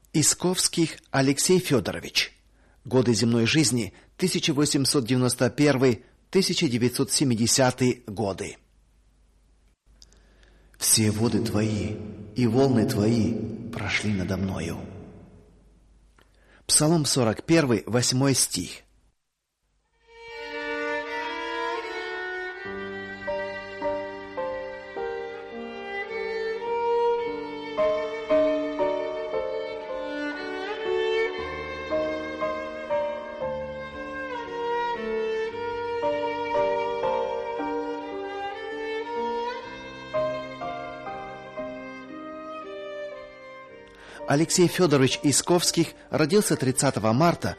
Исковских Алексей Федорович. Годы земной жизни 1891-1970 годы. Все воды твои и волны твои прошли надо мною. Псалом 41, 8 стих. Алексей Федорович Исковских родился 30 марта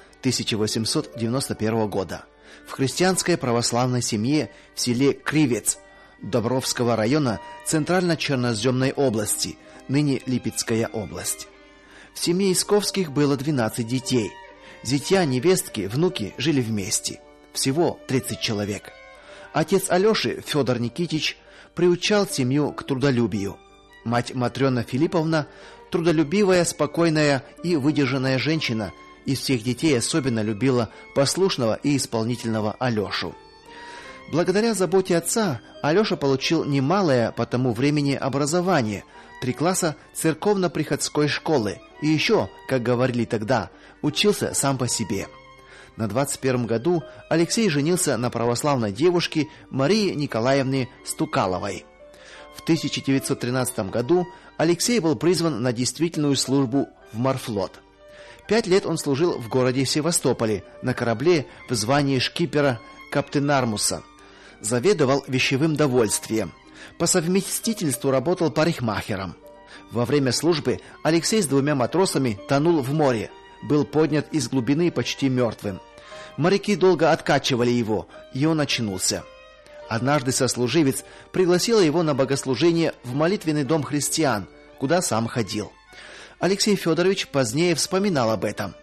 1891 года в христианской православной семье в селе Кривец Добровского района Центрально-Черноземной области, ныне Липецкая область. В семье Исковских было 12 детей. Зятья, невестки, внуки жили вместе. Всего 30 человек. Отец Алёши, Федор Никитич, приучал семью к трудолюбию. Мать Матрёна Филипповна трудолюбивая, спокойная и выдержанная женщина, из всех детей особенно любила послушного и исполнительного Алёшу. Благодаря заботе отца Алёша получил немалое по тому времени образование, 3 класса церковно-приходской школы и еще, как говорили тогда, учился сам по себе. На 21 году Алексей женился на православной девушке Марии Николаевне Стукаловой. В 1913 году Алексей был призван на действительную службу в морфлот. 5 лет он служил в городе Севастополе на корабле в звании шкипера Каптенармуса. Заведовал вещевым довольствием. По совместительству работал парикмахером. Во время службы Алексей с 2 матросами тонул в море, был поднят из глубины почти мертвым. Моряки долго откачивали его, и он очнулся. Однажды сослуживец пригласил его на богослужение в молитвенный дом христиан, куда сам ходил. Алексей Федорович позднее вспоминал об этом.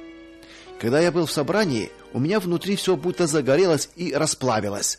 Когда я был в собрании, у меня внутри все будто загорелось и расплавилось.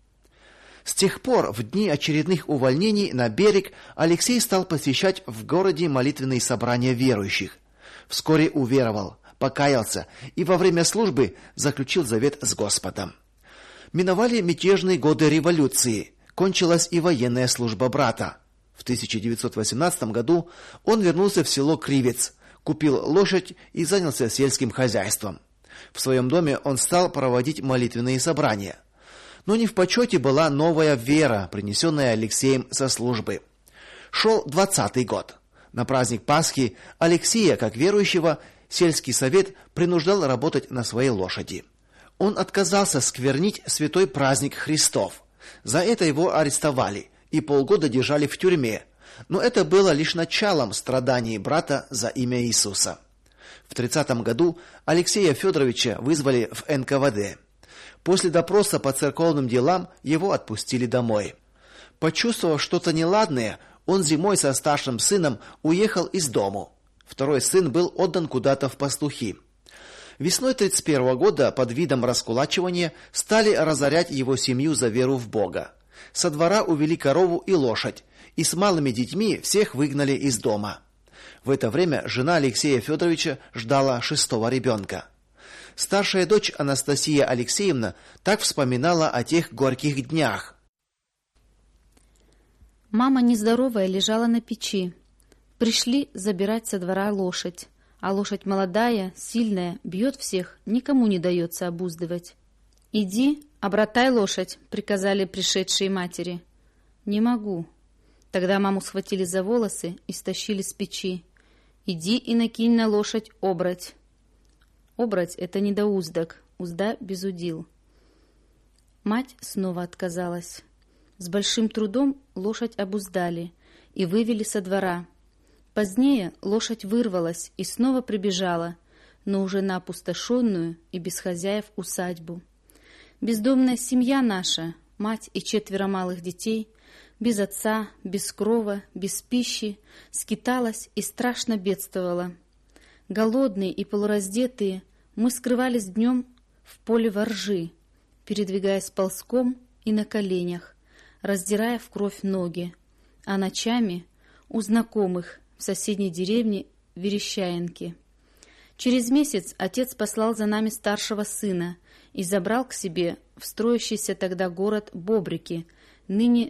С тех пор, в дни очередных увольнений на берег, Алексей стал посещать в городе молитвенные собрания верующих. Вскоре уверовал, покаялся и во время службы заключил завет с Господом. Миновали мятежные годы революции, кончилась и военная служба брата. В 1918 году он вернулся в село Кривец, купил лошадь и занялся сельским хозяйством. В своем доме он стал проводить молитвенные собрания. Но не в почете была новая вера, принесенная Алексеем со службы. Шел 20-й год. На праздник Пасхи Алексея, как верующего, сельский совет принуждал работать на своей лошади. Он отказался сквернить святой праздник Христов. За это его арестовали и полгода держали в тюрьме. Но это было лишь началом страданий брата за имя Иисуса. В 30 году Алексея Федоровича вызвали в НКВД. После допроса по церковным делам его отпустили домой. Почувствовав что-то неладное, он зимой со старшим сыном уехал из дому. Второй сын был отдан куда-то в пастухи. Весной 31 года под видом раскулачивания стали разорять его семью за веру в Бога. Со двора увели корову и лошадь, и с малыми детьми всех выгнали из дома. В это время жена Алексея Федоровича ждала 6-го ребенка. Старшая дочь Анастасия Алексеевна так вспоминала о тех горьких днях. Мама нездоровая лежала на печи. Пришли забирать со двора лошадь. А лошадь молодая, сильная, бьет всех, никому не дается обуздывать. «Иди, обратай лошадь», — приказали пришедшие матери. «Не могу». Тогда маму схватили за волосы и стащили с печи. «Иди и накинь на лошадь обрать». Обрать — это недоуздок, узда без удил. Мать снова отказалась. С большим трудом лошадь обуздали и вывели со двора. Позднее лошадь вырвалась и снова прибежала, но уже на опустошенную и без хозяев усадьбу. Бездомная семья наша, мать и 4 малых детей, без отца, без крова, без пищи, скиталась и страшно бедствовала. Голодные и полураздетые, мы скрывались днем в поле воржи, передвигаясь ползком и на коленях, раздирая в кровь ноги, а ночами у знакомых в соседней деревне Верещаенки. Через месяц отец послал за нами старшего сына и забрал к себе в строящийся тогда город Бобрики, ныне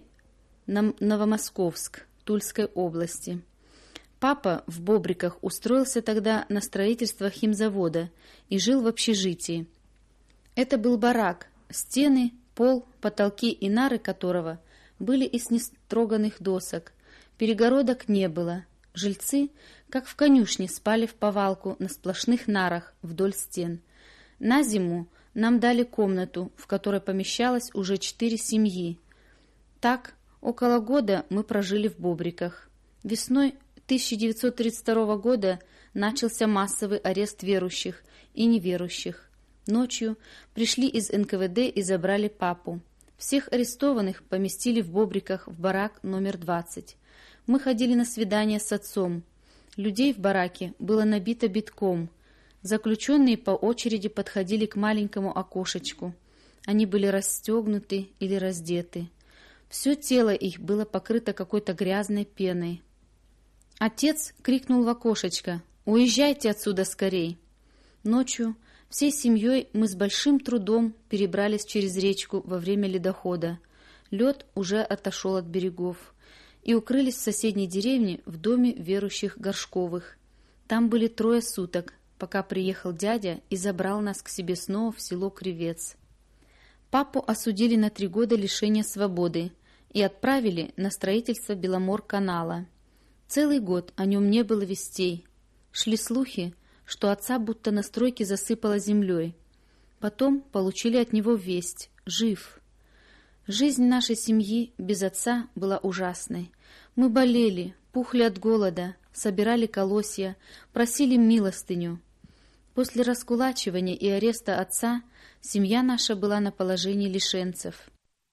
Новомосковск, Тульской области. Папа в Бобриках устроился тогда на строительство химзавода и жил в общежитии. Это был барак, стены, пол, потолки и нары которого были из нестроганных досок. Перегородок не было. Жильцы, как в конюшне, спали в повалку на сплошных нарах вдоль стен. На зиму нам дали комнату, в которой помещалось уже 4 семьи. Так, около года мы прожили в Бобриках. Весной 1932 года начался массовый арест верующих и неверующих. Ночью пришли из НКВД и забрали папу. Всех арестованных поместили в Бобриках в барак номер 20. Мы ходили на свидания с отцом. Людей в бараке было набито битком. Заключенные по очереди подходили к маленькому окошечку. Они были расстегнуты или раздеты. Все тело их было покрыто какой-то грязной пеной. Отец крикнул в окошечко: «Уезжайте отсюда скорей!» Ночью всей семьей мы с большим трудом перебрались через речку во время ледохода. Лед уже отошел от берегов. И укрылись в соседней деревне в доме верующих Горшковых. Там были 3 суток, пока приехал дядя и забрал нас к себе снова в село Кривец. Папу осудили на 3 года лишения свободы и отправили на строительство Беломор-канала. Целый год о нем не было вестей. Шли слухи, что отца будто на стройке засыпало землей. Потом получили от него весть — жив. Жизнь нашей семьи без отца была ужасной. Мы болели, пухли от голода, собирали колосья, просили милостыню. После раскулачивания и ареста отца семья наша была на положении лишенцев.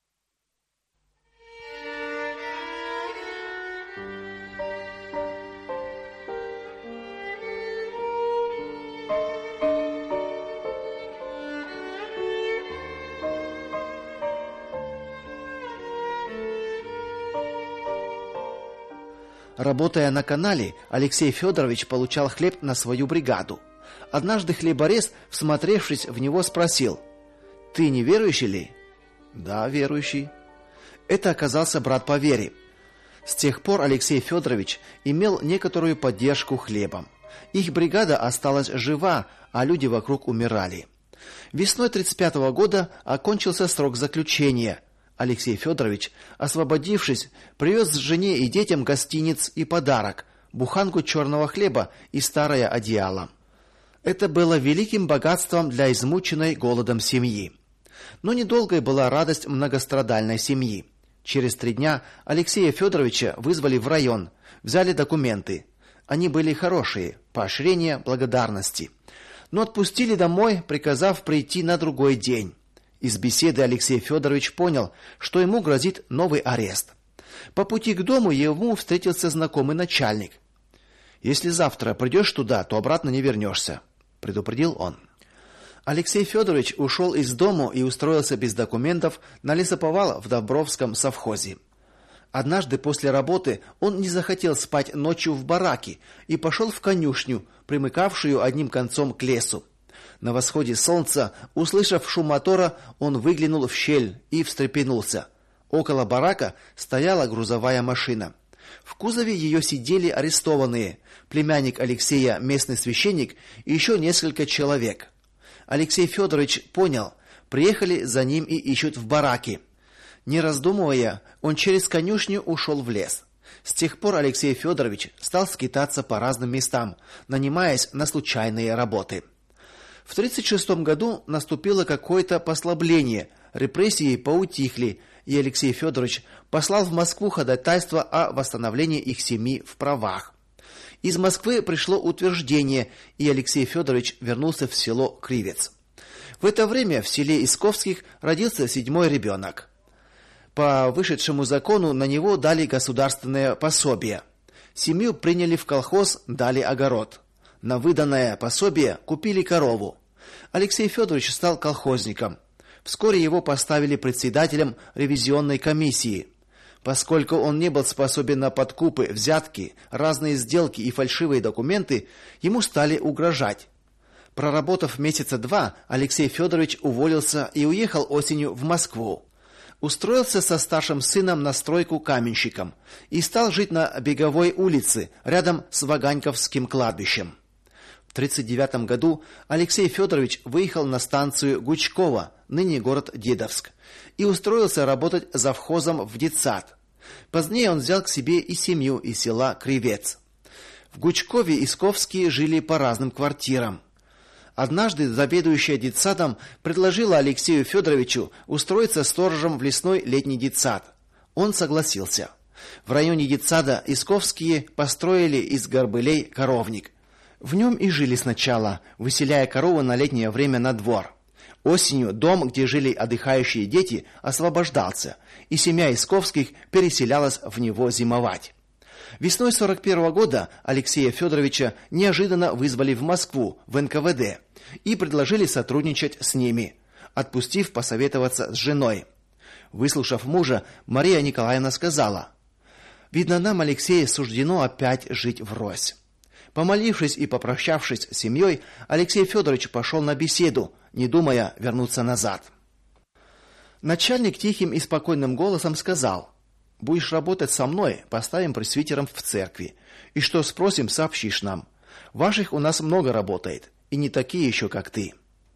Работая на канале, Алексей Федорович получал хлеб на свою бригаду. Однажды хлеборез, всмотревшись в него, спросил: «Ты не верующий ли?» «Да, верующий». Это оказался брат по вере. С тех пор Алексей Федорович имел некоторую поддержку хлебом. Их бригада осталась жива, а люди вокруг умирали. Весной 1935 года окончился срок заключения. Алексей Федорович, освободившись, привез жене и детям гостиниц и подарок – буханку черного хлеба и старое одеяло. Это было великим богатством для измученной голодом семьи. Но недолгой была радость многострадальной семьи. Через 3 дня Алексея Федоровича вызвали в район, взяли документы. Они были хорошие, поощрение, благодарности. Но отпустили домой, приказав прийти на другой день. Из беседы Алексей Федорович понял, что ему грозит новый арест. По пути к дому ему встретился знакомый начальник. «Если завтра придешь туда, то обратно не вернешься», — предупредил он. Алексей Федорович ушел из дому и устроился без документов на лесоповал в Добровском совхозе. Однажды после работы он не захотел спать ночью в бараке и пошел в конюшню, примыкавшую одним концом к лесу. На восходе солнца, услышав шум мотора, он выглянул в щель и встрепенулся. Около барака стояла грузовая машина. В кузове ее сидели арестованные: племянник Алексея, местный священник, и еще несколько человек. Алексей Федорович понял: приехали за ним и ищут в бараке. Не раздумывая, он через конюшню ушел в лес. С тех пор Алексей Федорович стал скитаться по разным местам, нанимаясь на случайные работы. В 1936 году наступило какое-то послабление, репрессии поутихли, и Алексей Федорович послал в Москву ходатайство о восстановлении их семьи в правах. Из Москвы пришло утверждение, и Алексей Федорович вернулся в село Кривец. В это время в селе Исковских родился 7-й ребенок. По вышедшему закону на него дали государственное пособие. Семью приняли в колхоз, дали огород. На выданное пособие купили корову. Алексей Федорович стал колхозником. Вскоре его поставили председателем ревизионной комиссии. Поскольку он не был способен на подкупы, взятки, разные сделки и фальшивые документы, ему стали угрожать. Проработав месяца 2, Алексей Федорович уволился и уехал осенью в Москву. Устроился со старшим сыном на стройку каменщиком и стал жить на Беговой улице, рядом с Ваганьковским кладбищем. В 1939 году Алексей Федорович выехал на станцию Гучково, ныне город Дедовск, и устроился работать завхозом в детсад. Позднее он взял к себе и семью из села Кривец. В Гучкове Исковские жили по разным квартирам. Однажды заведующая детсадом предложила Алексею Федоровичу устроиться сторожем в лесной летний детсад. Он согласился. В районе детсада Исковские построили из горбылей коровник. В нем и жили сначала, выселяя коровы на летнее время на двор. Осенью дом, где жили отдыхающие дети, освобождался, и семья Исковских переселялась в него зимовать. Весной 1941 года Алексея Федоровича неожиданно вызвали в Москву, в НКВД, и предложили сотрудничать с ними, отпустив посоветоваться с женой. Выслушав мужа, Мария Николаевна сказала: «Видно, нам, Алексею, суждено опять жить врозь». Помолившись и попрощавшись с семьей, Алексей Федорович пошел на беседу, не думая вернуться назад. Начальник тихим и спокойным голосом сказал: «Будешь работать со мной, поставим пресвитером в церкви. И что спросим, сообщишь нам. Ваших у нас много работает, и не такие еще, как ты».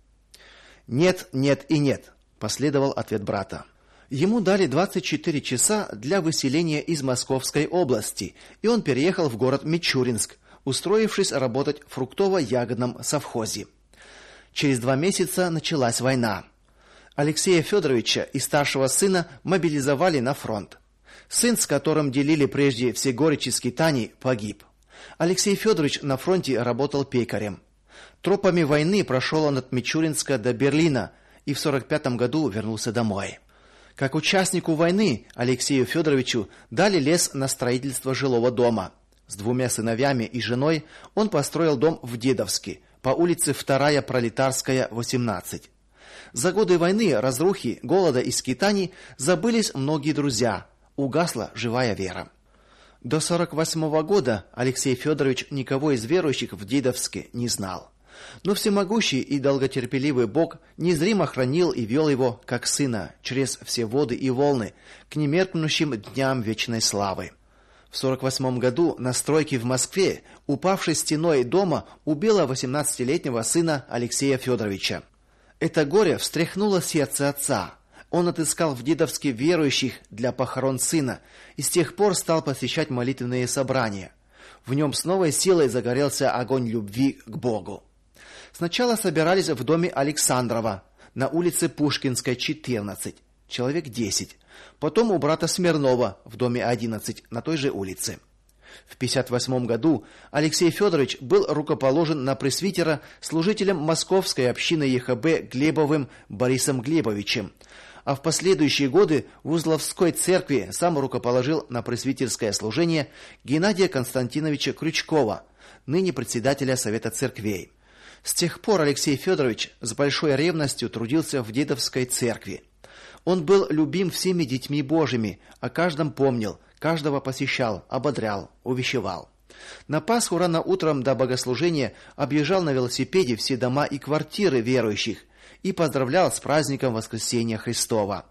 «Нет, нет и нет», последовал ответ брата. Ему дали 24 часа для выселения из Московской области, и он переехал в город Мичуринск, устроившись работать в фруктово-ягодном совхозе. Через 2 месяца началась война. Алексея Федоровича и старшего сына мобилизовали на фронт. Сын, с которым делили прежде все горечи скитаний, погиб. Алексей Федорович на фронте работал пекарем. Тропами войны прошел он от Мичуринска до Берлина и в 1945 году вернулся домой. Как участнику войны Алексею Федоровичу дали лес на строительство жилого дома. С 2 сыновьями и женой он построил дом в Дедовске, по улице 2-я Пролетарская, 18. За годы войны, разрухи, голода и скитаний забылись многие друзья, угасла живая вера. До 1948 года Алексей Федорович никого из верующих в Дедовске не знал. Но всемогущий и долготерпеливый Бог незримо хранил и вел его, как сына, через все воды и волны, к немеркнущим дням вечной славы. В 1948 году на стройке в Москве, упавшей стеной дома, убила 18-летнего сына Алексея Федоровича. Это горе встряхнуло сердце отца. Он отыскал в Дедовске верующих для похорон сына и с тех пор стал посещать молитвенные собрания. В нем с новой силой загорелся огонь любви к Богу. Сначала собирались в доме Александрова на улице Пушкинской, 14, человек 10. Потом у брата Смирнова в доме 11 на той же улице. В 1958 году Алексей Федорович был рукоположен на пресвитера служителем Московской общины ЕХБ Глебовым Борисом Глебовичем, а в последующие годы в Узловской церкви сам рукоположил на пресвитерское служение Геннадия Константиновича Крючкова, ныне председателя Совета церквей. С тех пор Алексей Федорович с большой ревностью трудился в Дедовской церкви. Он был любим всеми детьми Божьими, о каждом помнил, каждого посещал, ободрял, увещевал. На Пасху рано утром до богослужения объезжал на велосипеде все дома и квартиры верующих и поздравлял с праздником Воскресения Христова.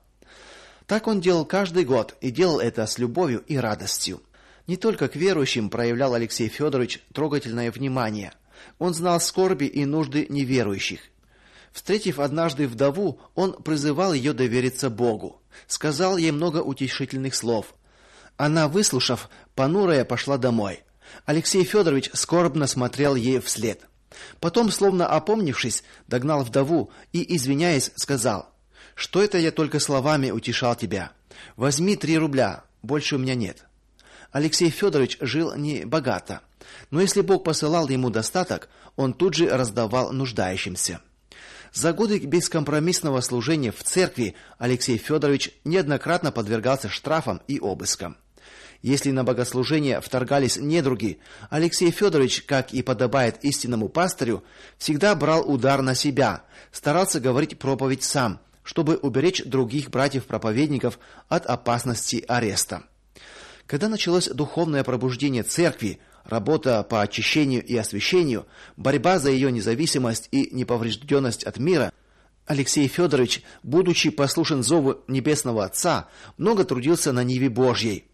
Так он делал каждый год и делал это с любовью и радостью. Не только к верующим проявлял Алексей Федорович трогательное внимание. Он знал скорби и нужды неверующих. Встретив однажды вдову, он призывал ее довериться Богу. Сказал ей много утешительных слов. Она, выслушав, понурая пошла домой. Алексей Федорович скорбно смотрел ей вслед. Потом, словно опомнившись, догнал вдову и, извиняясь, сказал: «Что это я только словами утешал тебя? Возьми 3 рубля, больше у меня нет». Алексей Федорович жил не богато, но если Бог посылал ему достаток, он тут же раздавал нуждающимся. За годы бескомпромиссного служения в церкви Алексей Федорович неоднократно подвергался штрафам и обыскам. Если на богослужение вторгались недруги, Алексей Федорович, как и подобает истинному пастырю, всегда брал удар на себя, старался говорить проповедь сам, чтобы уберечь других братьев-проповедников от опасности ареста. Когда началось духовное пробуждение церкви, работа по очищению и освящению, борьба за ее независимость и неповрежденность от мира, Алексей Федорович, будучи послушен зову Небесного Отца, много трудился на ниве Божьей.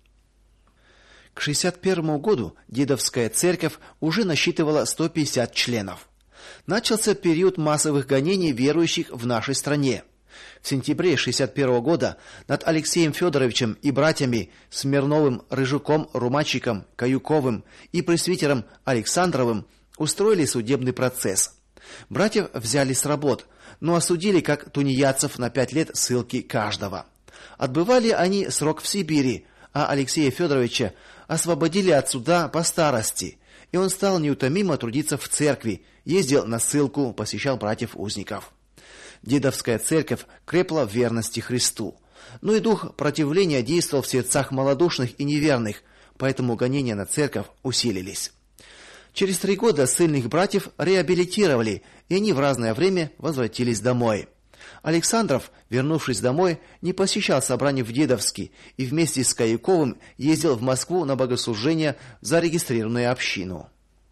К 61 году Дедовская церковь уже насчитывала 150 членов. Начался период массовых гонений верующих в нашей стране. В сентябре 61 года над Алексеем Федоровичем и братьями Смирновым, Рыжуком, Румачиком, Каюковым и пресвитером Александровым устроили судебный процесс. Братьев взяли с работ, но осудили как тунеядцев на 5 лет ссылки каждого. Отбывали они срок в Сибири, а Алексея Федоровича освободили от суда по старости, и он стал неутомимо трудиться в церкви, ездил на ссылку, посещал братьев-узников. Дедовская церковь крепла в верности Христу. Но и дух противления действовал в сердцах малодушных и неверных, поэтому гонения на церковь усилились. Через 3 года ссыльных братьев реабилитировали, и они в разное время возвратились домой. Александров, вернувшись домой, не посещал собраний в Дедовске и вместе с Каюковым ездил в Москву на богослужение в зарегистрированную общину.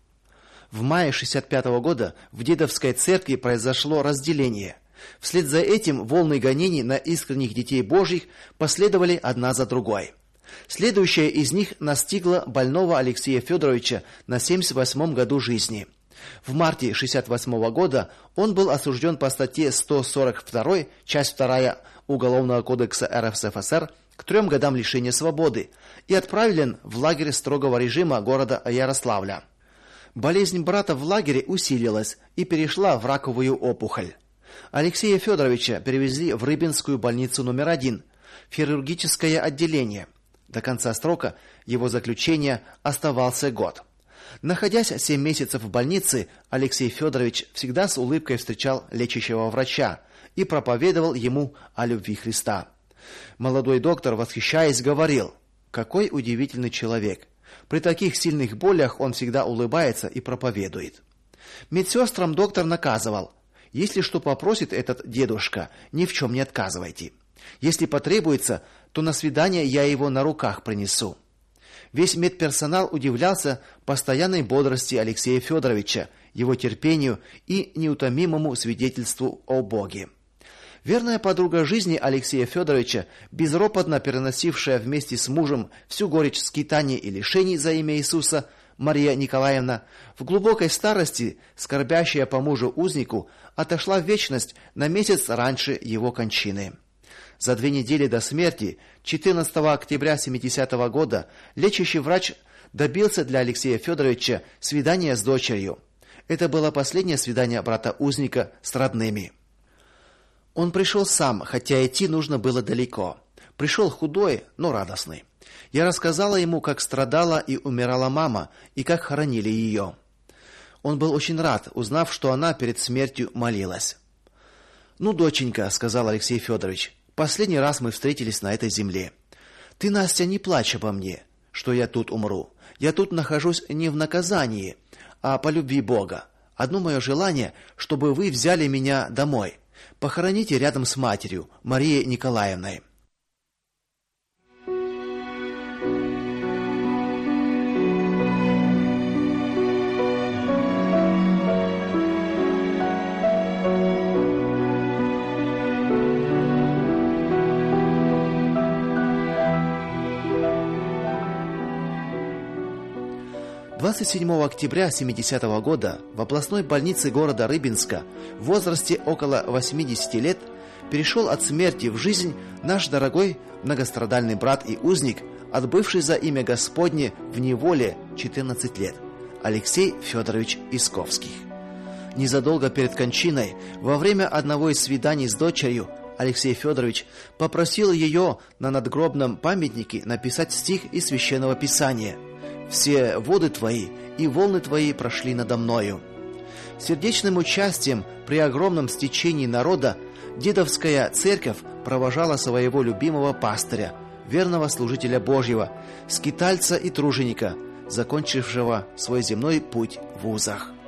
В мае 65 года в Дедовской церкви произошло разделение. Вслед за этим волны гонений на искренних детей Божьих последовали одна за другой. Следующая из них настигла больного Алексея Федоровича на 78 году жизни. В марте 68 года он был осужден по статье 142, часть 2 Уголовного кодекса РСФСР к 3 годам лишения свободы и отправлен в лагерь строгого режима города Ярославля. Болезнь брата в лагере усилилась и перешла в раковую опухоль. Алексея Федоровича перевезли в Рыбинскую больницу номер 1, в хирургическое отделение. До конца срока его заключения оставался год. Находясь 7 месяцев в больнице, Алексей Федорович всегда с улыбкой встречал лечащего врача и проповедовал ему о любви Христа. Молодой доктор, восхищаясь, говорил: "Какой удивительный человек! При таких сильных болях он всегда улыбается и проповедует". Медсестрам доктор наказывал: "Если что попросит этот дедушка, ни в чем не отказывайте. Если потребуется, то на свидание я его на руках принесу". Весь медперсонал удивлялся постоянной бодрости Алексея Федоровича, его терпению и неутомимому свидетельству о Боге. Верная подруга жизни Алексея Федоровича, безропотно переносившая вместе с мужем всю горечь скитаний и лишений за имя Иисуса, Мария Николаевна, в глубокой старости, скорбящая по мужу-узнику, отошла в вечность на месяц раньше его кончины. За 2 недели до смерти, 14 октября 70 года, лечащий врач добился для Алексея Федоровича свидания с дочерью. Это было последнее свидание брата-узника с родными. Он пришел сам, хотя идти нужно было далеко. Пришел худой, но радостный. Я рассказала ему, как страдала и умирала мама, и как хоронили ее. Он был очень рад, узнав, что она перед смертью молилась. "Ну, доченька", сказал Алексей Федорович, "последний раз мы встретились на этой земле. Ты, Настя, не плачь обо мне, что я тут умру. Я тут нахожусь не в наказании, а по любви Бога. Одно мое желание, чтобы вы взяли меня домой. Похороните рядом с матерью, Марией Николаевной". – 27 октября 70 года в областной больнице города Рыбинска в возрасте около 80 лет перешел от смерти в жизнь наш дорогой многострадальный брат и узник, отбывший за имя Господне в неволе 14 лет, Алексей Федорович Исковских. Незадолго перед кончиной, во время одного из свиданий с дочерью, Алексей Федорович попросил ее на надгробном памятнике написать стих из Священного Писания: «Все воды твои и волны твои прошли надо мною». Сердечным участием при огромном стечении народа Дедовская церковь провожала своего любимого пастыря, верного служителя Божьего, скитальца и труженика, закончившего свой земной путь в вузах.